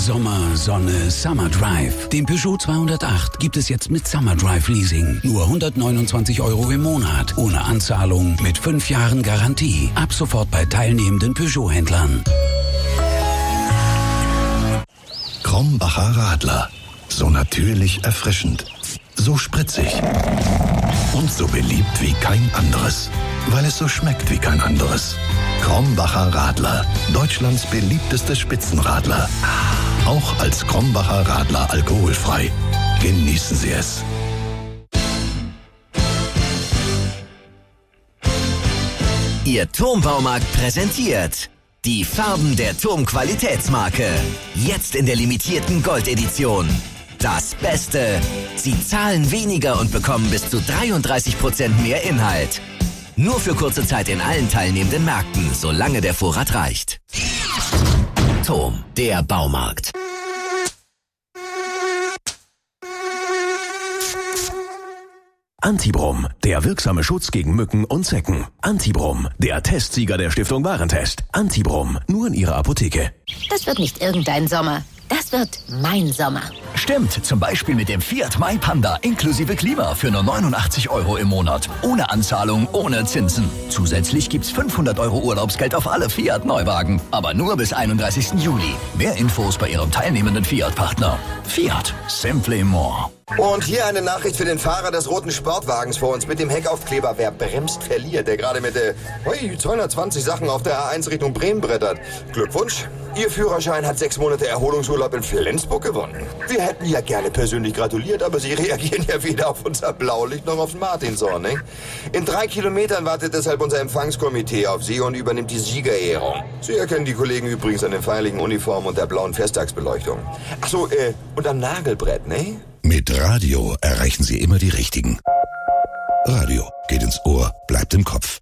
Sommer, Sonne, Summer Drive. Den Peugeot 208 gibt es jetzt mit Summer Drive Leasing. Nur 129 € im Monat. Ohne Anzahlung mit 5 Jahren Garantie. Ab sofort bei teilnehmenden Peugeot-Händlern. Krombacher Radler. So natürlich erfrischend. So spritzig. Und so beliebt wie kein anderes. Weil es so schmeckt wie kein anderes. Krombacher Radler. Deutschlands beliebteste Spitzenradler. Auch als Krombacher Radler alkoholfrei. Genießen Sie es. Ihr Turmbaumarkt präsentiert die Farben der Turm-Qualitätsmarke. Jetzt in der limitierten Goldedition. Das Beste. Sie zahlen weniger und bekommen bis zu 33% mehr Inhalt. Nur für kurze Zeit in allen teilnehmenden Märkten, solange der Vorrat reicht. Turm, der Baumarkt. Antibrom, der wirksame Schutz gegen Mücken und Zecken. Antibrom, der Testsieger der Stiftung Warentest. Antibrom, nur in Ihrer Apotheke. Das wird nicht irgendein Sommer. Das wird mein Sommer. Stimmt, zum Beispiel mit dem Fiat My Panda inklusive Klima für nur 89 € im Monat. Ohne Anzahlung, ohne Zinsen. Zusätzlich gibt's 500 € Urlaubsgeld auf alle Fiat-Neuwagen. Aber nur bis 31. Juli. Mehr Infos bei Ihrem teilnehmenden Fiat-Partner. Fiat. Simply more. Und hier eine Nachricht für den Fahrer des roten Sportwagens vor uns mit dem Heckaufkleber. Wer bremst, verliert. Der gerade mit 220 Sachen auf der A1 Richtung Bremen brettert. Glückwunsch. Ihr Führerschein hat 6 Monate Erholungsurlaub in Flensburg gewonnen. Wir hätten ja gerne persönlich gratuliert, aber Sie reagieren ja weder auf unser Blaulicht noch aufs Martinshorn, ne? In 3 Kilometern wartet deshalb unser Empfangskomitee auf Sie und übernimmt die Siegerehrung. Sie erkennen die Kollegen übrigens an den feierlichen Uniformen und der blauen Festtagsbeleuchtung. Ach so, und am Nagelbrett, ne? Mit Radio erreichen Sie immer die Richtigen. Radio geht ins Ohr, bleibt im Kopf.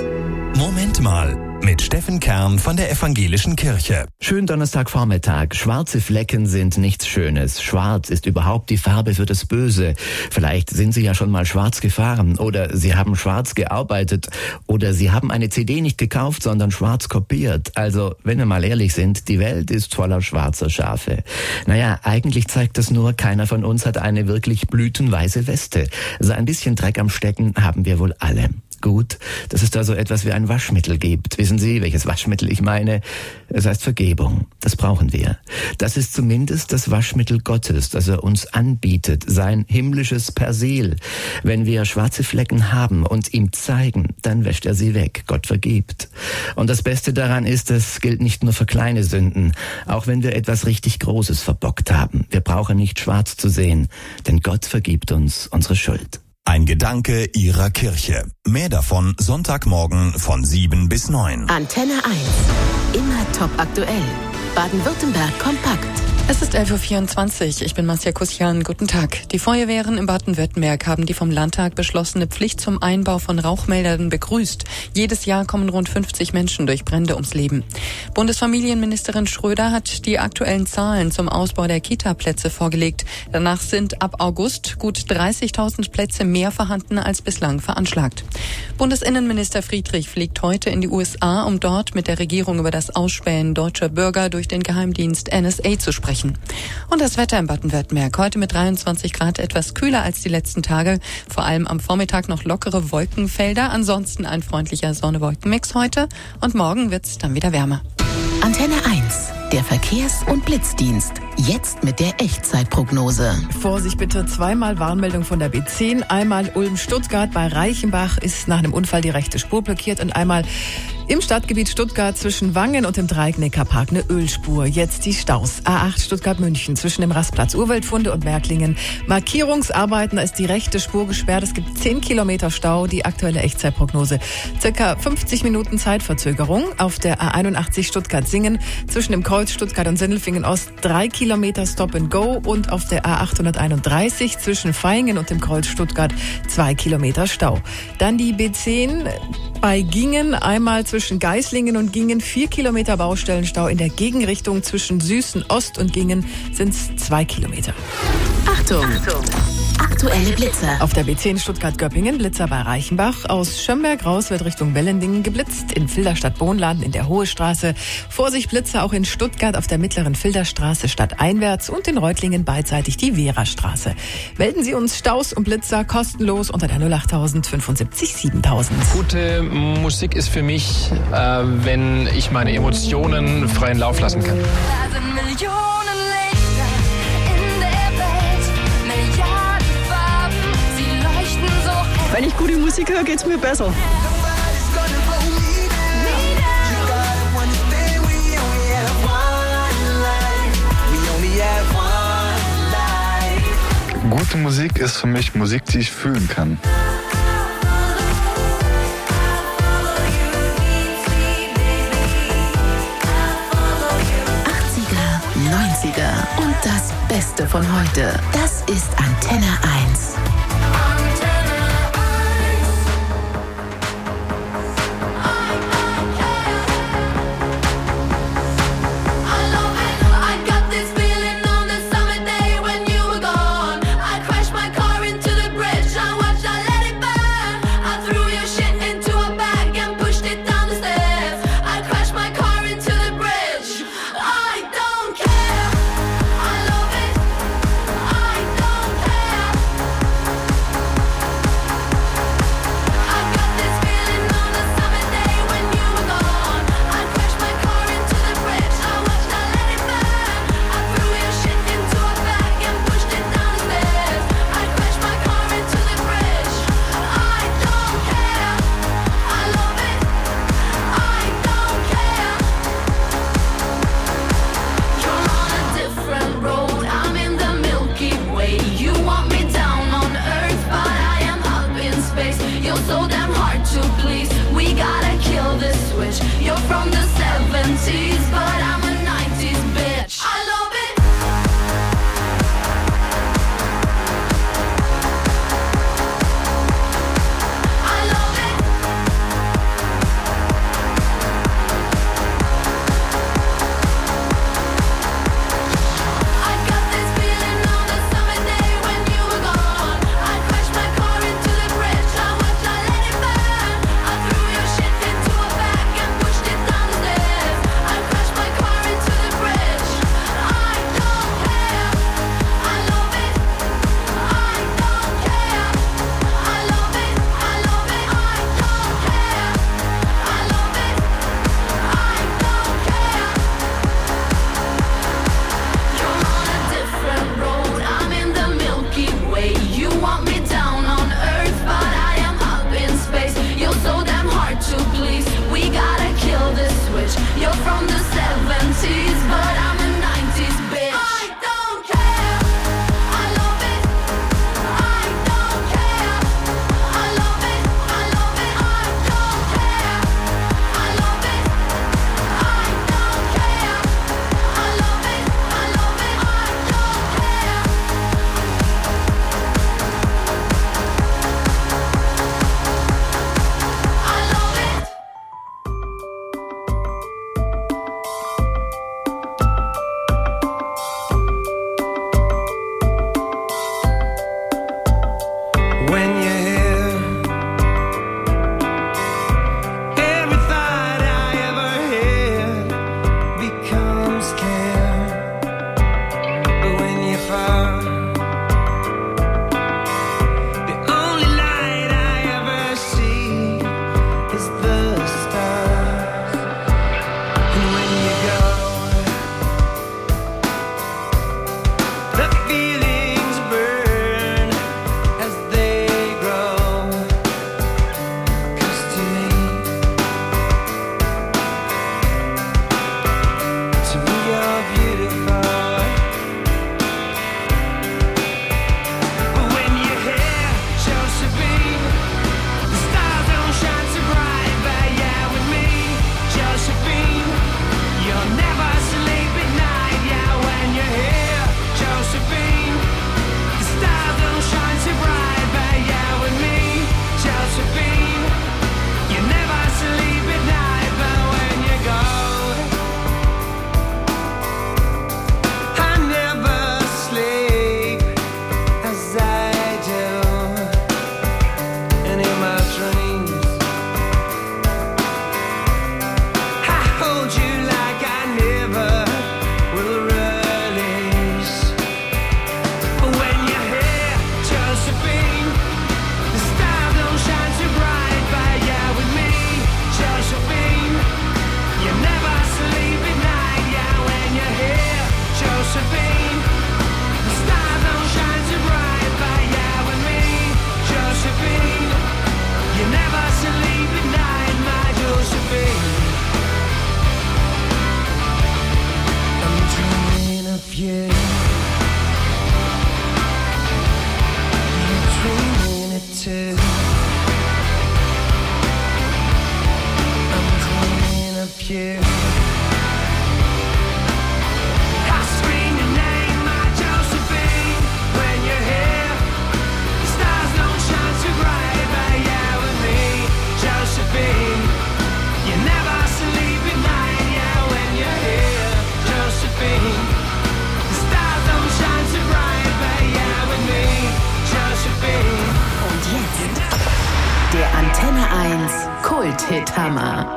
Moment mal, mit Steffen Kern von der Evangelischen Kirche. Schönen Donnerstagvormittag. Schwarze Flecken sind nichts Schönes. Schwarz ist überhaupt die Farbe für das Böse. Vielleicht sind Sie ja schon mal schwarz gefahren oder Sie haben schwarz gearbeitet oder Sie haben eine CD nicht gekauft, sondern schwarz kopiert. Also, wenn wir mal ehrlich sind, die Welt ist voller schwarzer Schafe. Naja, eigentlich zeigt das nur, keiner von uns hat eine wirklich blütenweiße Weste. So ein bisschen Dreck am Stecken haben wir wohl alle. Gut, dass es da so etwas wie ein Waschmittel gibt. Wissen Sie, welches Waschmittel ich meine? Es heißt Vergebung. Das brauchen wir. Das ist zumindest das Waschmittel Gottes, das er uns anbietet, sein himmlisches Persil. Wenn wir schwarze Flecken haben und ihm zeigen, dann wäscht er sie weg. Gott vergibt. Und das Beste daran ist, es gilt nicht nur für kleine Sünden, auch wenn wir etwas richtig Großes verbockt haben. Wir brauchen nicht schwarz zu sehen, denn Gott vergibt uns unsere Schuld. Ein Gedanke Ihrer Kirche. Mehr davon Sonntagmorgen von 7 bis 9. Antenne 1. Immer top aktuell. Baden-Württemberg kompakt. Es ist 11.24 Uhr. Ich bin Marcia Kusian. Guten Tag. Die Feuerwehren in Baden-Württemberg haben die vom Landtag beschlossene Pflicht zum Einbau von Rauchmeldern begrüßt. Jedes Jahr kommen rund 50 Menschen durch Brände ums Leben. Bundesfamilienministerin Schröder hat die aktuellen Zahlen zum Ausbau der Kita-Plätze vorgelegt. Danach sind ab August gut 30.000 Plätze mehr vorhanden als bislang veranschlagt. Bundesinnenminister Friedrich fliegt heute in die USA, um dort mit der Regierung über das Ausspähen deutscher Bürger durch den Geheimdienst NSA zu sprechen. Und das Wetter in Baden-Württemberg. Heute mit 23 Grad etwas kühler als die letzten Tage. Vor allem am Vormittag noch lockere Wolkenfelder. Ansonsten ein freundlicher Sonne-Wolken-Mix heute. Und morgen wird's dann wieder wärmer. Antenne 1. Der Verkehrs- und Blitzdienst. Jetzt mit der Echtzeitprognose. Vorsicht bitte, zweimal Warnmeldung von der B10. Einmal Ulm-Stuttgart bei Reichenbach ist nach einem Unfall die rechte Spur blockiert und einmal im Stadtgebiet Stuttgart zwischen Wangen und dem Dreieck-Neckar-Park eine Ölspur. Jetzt die Staus. A8 Stuttgart-München zwischen dem Rastplatz Urwaldfunde und Märklingen. Markierungsarbeiten, da ist die rechte Spur gesperrt. Es gibt 10 Kilometer Stau. Die aktuelle Echtzeitprognose. Circa 50 Minuten Zeitverzögerung. Auf der A81 Stuttgart-Singen zwischen dem Kreuz Stuttgart und Sindelfingen Ost 3 Kilometer Stop and Go und auf der A831 zwischen Vaihingen und dem Kreuz Stuttgart 2 Kilometer Stau. Dann die B10 bei Gingen, einmal zwischen Geislingen und Gingen 4 Kilometer Baustellenstau. In der Gegenrichtung zwischen Süßen Ost und Gingen sind es 2 Kilometer. Achtung! Aktuelle Blitzer. Auf der B10 Stuttgart-Göppingen Blitzer bei Reichenbach. Aus Schömberg raus wird Richtung Wellendingen geblitzt. In Filderstadt-Bohnladen in der Hohe Straße. Vorsicht Blitzer auch in Stuttgart auf der mittleren Filderstraße stadteinwärts und in Reutlingen beidseitig die Vera-Straße. Melden Sie uns Staus und Blitzer kostenlos unter der 08000 75 7000. Gute Musik ist für mich, wenn ich meine Emotionen freien Lauf lassen kann. Da sind Millionen Lichter in der Welt, Milliarden Farben, sie leuchten so hell. Wenn ich gute Musik höre, geht's mir besser. Gute Musik ist für mich Musik, die ich fühlen kann. 90er und das Beste von heute. Das ist Antenne 1. you. I scream your name, my Josephine, when you're here. The stars don't shine so bright, but yeah, with me, Josephine. You never sleep at night, yeah, when you're here, Josephine. The stars don't shine so bright, but yeah, with me, Josephine. Und jetzt der Antenne 1 Kult-Hit-Hammer.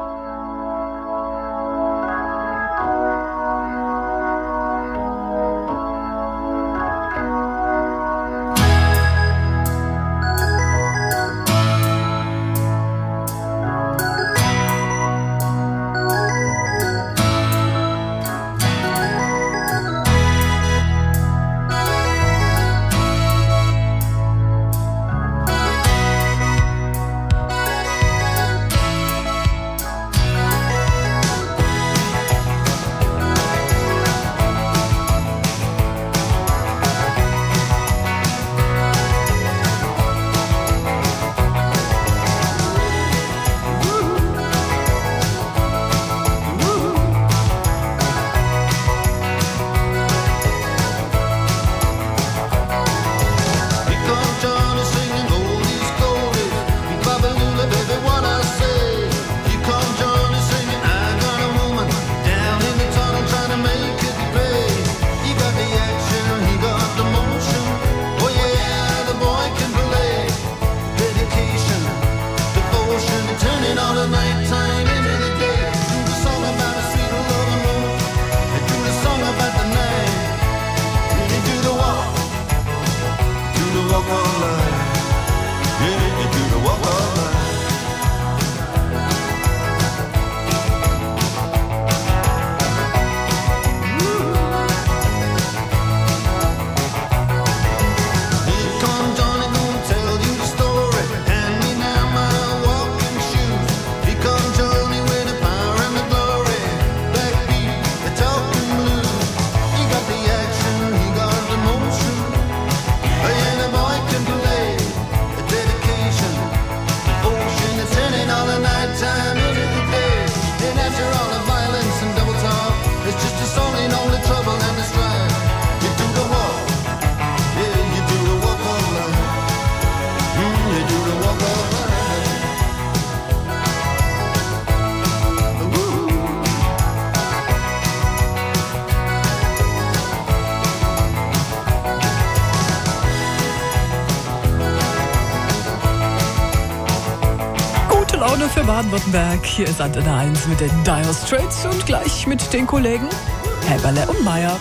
Laune für Baden-Württemberg. Hier ist Antenne 1 mit den Dire Straits und gleich mit den Kollegen Häberle und Meier.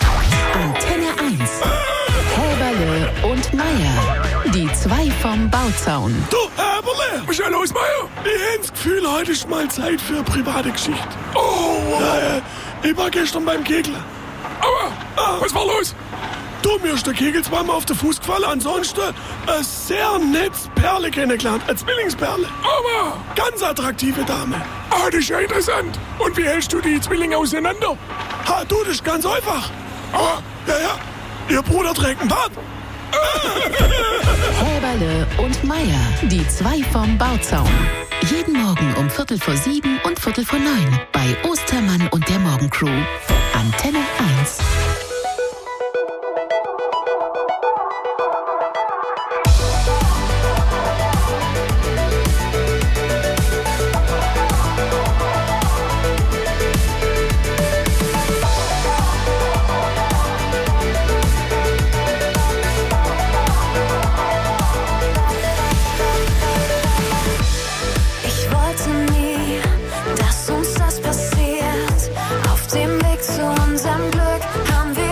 Antenne 1. Häberle und Meier. Die zwei vom Bauzaun. Du, Häberle, was ist denn los, Meier? Ich hab das Gefühl, heute ist mal Zeit für eine private Geschichte. Oh, ich war gestern beim Kegeln. Aber, was war los? Du, mir ist der Kegel zweimal auf den Fuß gefallen, ansonsten eine sehr nette Perle kennengelernt, eine Zwillingsperle. Aber ganz attraktive Dame. Das ist ja interessant. Und wie hältst du die Zwillinge auseinander? Du, das ist ganz einfach. Ja, ihr Bruder trägt einen Bart. Häberle und Meier, die zwei vom Bauzaun. Jeden Morgen um 7:15 und 8:45 bei Ostermann und der Morgencrew. Antenne 1. Auf dem Weg zu unserem Glück haben wir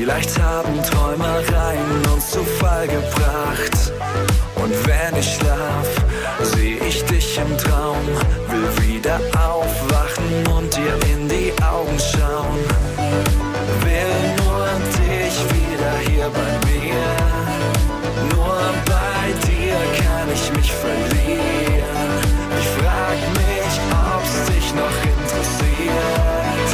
Vielleicht haben Träumereien uns zu Fall gebracht. Und wenn ich schlaf, seh ich dich im Traum. Will wieder aufwachen und dir in die Augen schauen. Will nur dich wieder hier bei mir. Nur bei dir kann ich mich verlieren. Ich frag mich, ob's dich noch interessiert.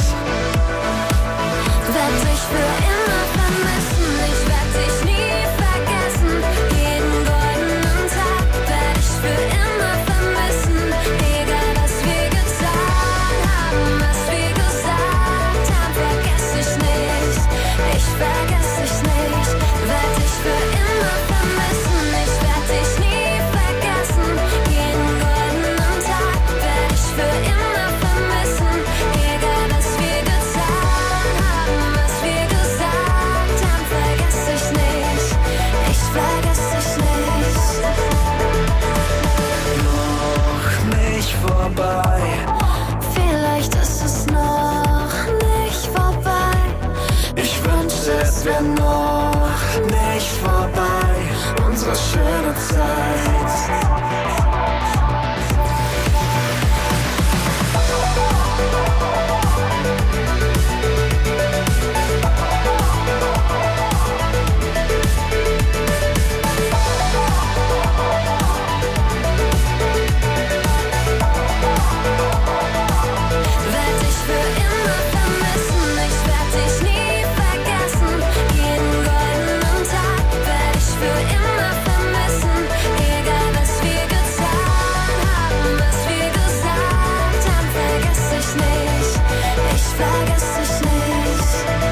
Werd dich für immer vermissen, ich werd dich nie vergessen. Jeden goldenen Tag werd ich für immer vermissen. Egal was wir getan haben, was wir gesagt haben, vergess ich nicht. Ich vergess dich nicht. Werd dich für immer vermissen, ich werd dich nie vergessen. Jeden goldenen Tag werd ich für immer vermissen. Egal was wir getan haben, was wir gesagt haben, vergess ich nicht. Ich vergess dich nicht. Noch nicht vorbei. Vielleicht ist es noch nicht vorbei. Ich wünschte, es wär noch nicht vorbei. Unsere schöne Zeit. Werd dich für immer vermissen, ich werd dich nie vergessen. Jeden goldenen Tag werd ich für immer vermissen. Egal was wir getan haben, was wir gesagt haben, vergess ich nicht. Ich vergess dich nicht.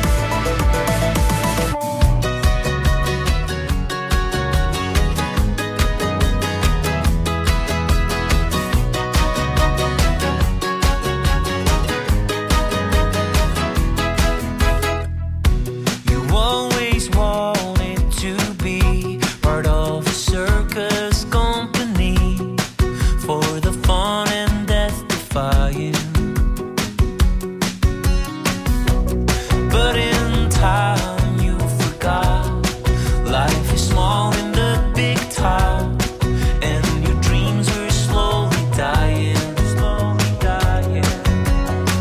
You always wanted to be part of a circus company, for the fun and death defying.